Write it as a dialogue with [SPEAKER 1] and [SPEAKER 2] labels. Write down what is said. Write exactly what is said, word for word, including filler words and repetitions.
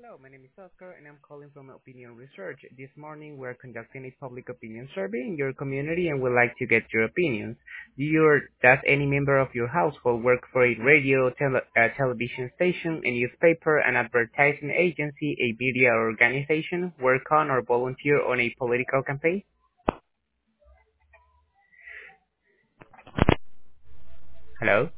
[SPEAKER 1] Hello, my name is Oscar, and I'm calling from Opinion Research. This morning, we're conducting a public opinion survey in your community and would like to get your opinions. Do your, does any member of your household work for a radio, tele, a television station, a newspaper, an advertising agency, a media organization, work on or volunteer on a political campaign? Hello?